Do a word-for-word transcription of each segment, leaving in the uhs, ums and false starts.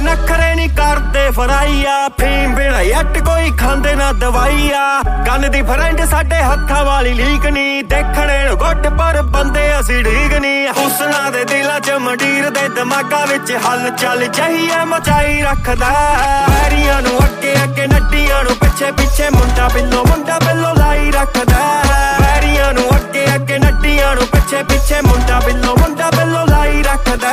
नखरे नी करदे फराई आ फीम बिना यट कोई खांदे ना दवाई आ गन दी फ्रेंड साडे हत्थां वाली लीक नी देखणे नूं गुੱਟ पर बंदे असीं ढीक नी हुस्ना दे दिलां च मंडीर दे दिमागां विच हल चल चाहिए मचाई रखदा पैरियां नूं अगे अगे नड्डियां नूं पिछे पिछे मुंडा बिल्लो मुंडा बिल्लो लाई रखदा पैरियां नूं अगे अगे नड्डियां नूं पिछे पिछे मुंडा बिल्लो मुंडा बिल्लो लाई रखदा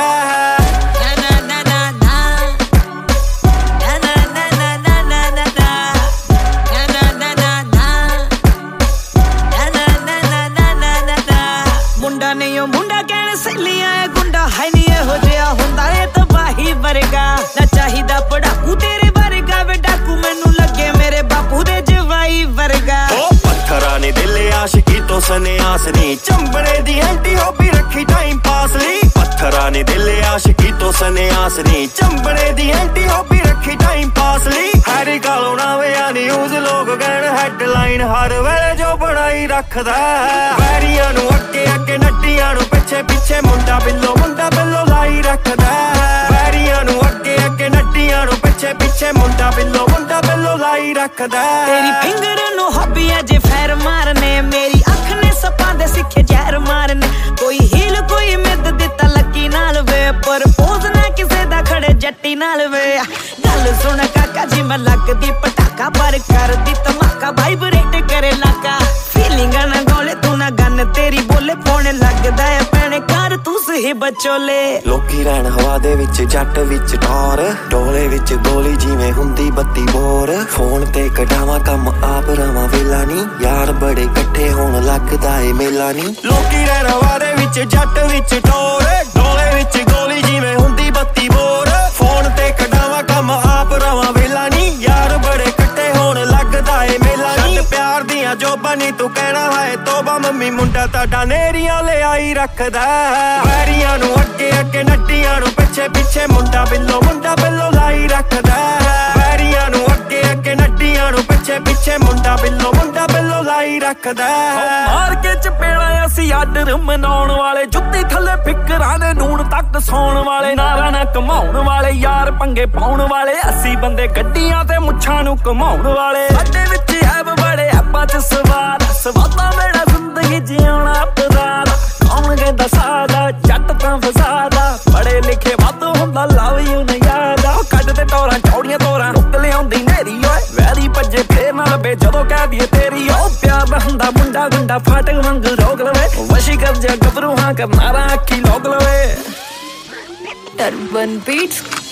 मुंडा नहीं मुंडा कहने सहेलियां गुंडा है नहीं हो जिहा हुंदा ए तबाही वर्गा ना चाहिदा पढ़ाकू तेरे वर्गा वे डाकू मैनू लगे मेरे बापू दे जवाई वर्गा ओ पत्थरा ने दिल आशिकी तो सन्यास नी चंबड़े दी एंटी हॉबी रखी टाइम पास ली पत्थरा ने दिल आशिकी तो सन्यास नी चंबड़े दी एंटी हॉबी रखी टाइम पास ली हैरी गालो ना वे न्यूज़ लोग कहण हेडलाइन हर वेले जो बनाई रखदा पैरियां नूं अगे अगे नड्डियां नूं पिछे पिछे मुंडा बिल्लो मुंडा बिल्लो लाई रखदा पैरियां नूं अगे अगे नड्डियां नूं पिछे पिछे मुंडा बिल्लो मुंडा बिल्लो लाई रखदा तेरी फिंगर नूं हॉबी है जे फैर मारने मेरी अख ने सपां दे सिखे जहर मारने कोई हील कोई मिद दिता लकी नाल वे पर पोज ना किसे दा खड़े जट्टी नाल वे गल सुन काका जी मैं लगदी पटाखा पर कर दी धमाका वाइब्रेट करे लाका फीलिंग ना गोले तू ना गन तेरी बोले पौने लगदा है पैणे कर तू सही बचोले लोकी रहन हवा दे विच जट विच टौर डोले विच गोली जिवें हुंदी बत्ती बोर फोन ते कढावां कम आप रवां वेला नी यार बड़े इकट्ठे होण लगदा ए मेला नी लोकी रहन हवा दे विच जट विच टौर डोले विच गोली जिवें हुंदी बत्ती बोर फोन ते कढावां कम आप रवां वेला नी यार बड़े इकट्ठे होण लगदा ए मेला नी प्यार दियां जोबां नी तू कहना है तोबा मम्मी मुंडा ताडा नेरियां ले आई रखदा पैरियां नूं अगे अगे नड्डियां नूं पिछे पिछे मुंडा बिल्लो मुंडा बिल्लो लाई रखदा पैरियां नूं अगे अगे नड्डियां नूं पिछे पिछे मुंडा बिल्लो मुंडा बिल्लो लाई रखदा मार के चपेड़ा असी आर्डर मनाउण वाले जुत्ती थल्ले फिकरां ने नून तक सौण वाले नारा ना कमाउण वाले यार पंगे पाउण वाले असी बंदे गड्डियां ते मुच्छां नूं घुमाउण वाले साडे विच ऐब बड़े ऐपां च सवार सवादा मेरा जिंदगी जिउणा अपराध कौन कहंदा सादा जट तां फसादा पढ़े लिखे वध हुंदा लव यू न याद कढ ते टोरां चौड़ियां तोरां रुक लिआउंदी नेरी ओए वैरी भज्जे फेर ना लभे जदों कह दीए तेरी ओ प्यार दा हुंदा मुंडा गुंडा फाटक वांग रोक लवे वशी कर जा गबरू हां करनारा अखी लोक लवे टर्बन बीट्स